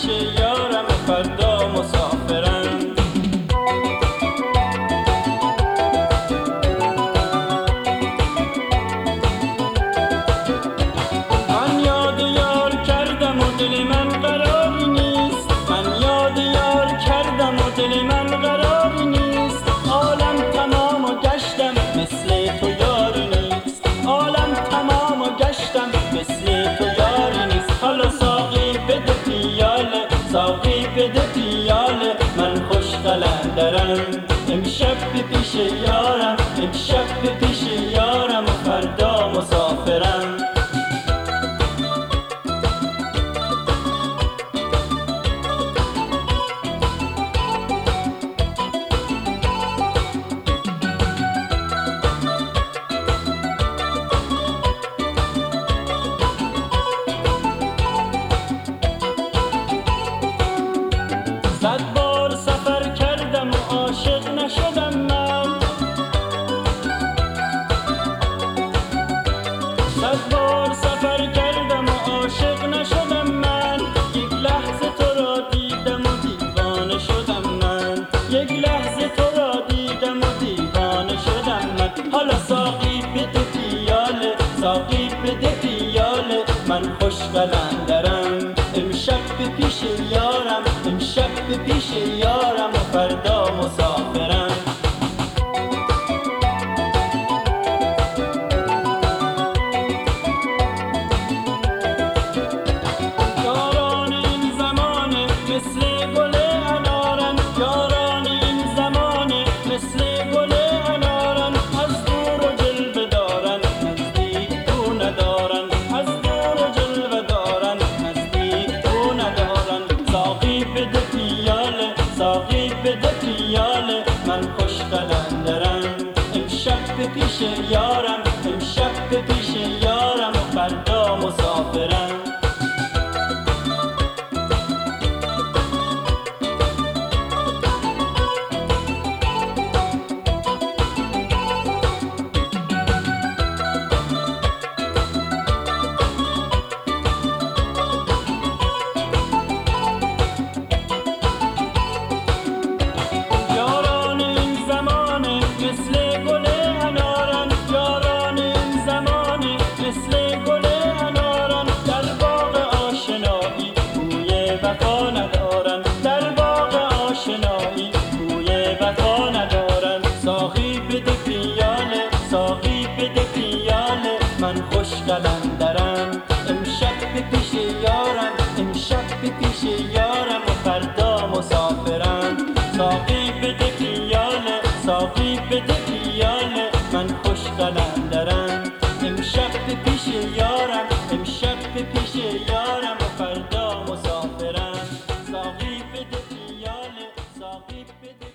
یارم و فردا مسافرم. من یاد یار کردم و دل من قراری نیست، من یاد یار کردم و دل من قراری نیست. عالم تمام و گشتم مثل تو یاری نیست، عالم تمام و گشتم مثل تو یاری نیست. حالا ساقی بده پیاله، ساقی بده پیاله، من خوش قلندرم. امشب به پیش یارم، امشب به پیش یارم و فردا مسافرم. صد بار سفر کردم و عاشق نشدم من، صد بار سفر کردم و عاشق نشدم من. یک لحظه تو را دیدم و دیوانه شدم من، یک لحظه تو را دیدم و دیوانه شدم من. حالا ساقی بده پیاله، ساقی بده پیاله، من خوش قلندرم. امشب به پیش یارم، امشب به پیش یارم و فردا مسافرم. یاران این زمانه مثل گل انارن، یاران این زمانه مثل گل انارن. از دور و جلوه دارن، نزدیک تو ندارن، از دور و جلوه دارن، نزدیک تو ندارن. ساقی بده پیاله، ساقی بده پیاله، من خوش قلندرم. امشب به پیش یارم، امشب به پیش یارم و فردا مسافرم. یاران این زمانه مثل گل انارن، یاران این زمانه مثل گل انارن. در باغ آشنایی بوی وفا ندارن، در باغ آشنایی بوی وفا ندارن. ساقی بده پیاله، ساقی بده پیاله، من خوش قلندرم. امشب به پیش یارم، امشب به پیش یارم و فردا مسافرم. ساقی بده پیاله، ساقی بده پیاله، من خوش قلندرم. امشب به پیش یارم، امشب به پیش یارم و فردا مسافرم. ساقی بده پیاله، ساقی بده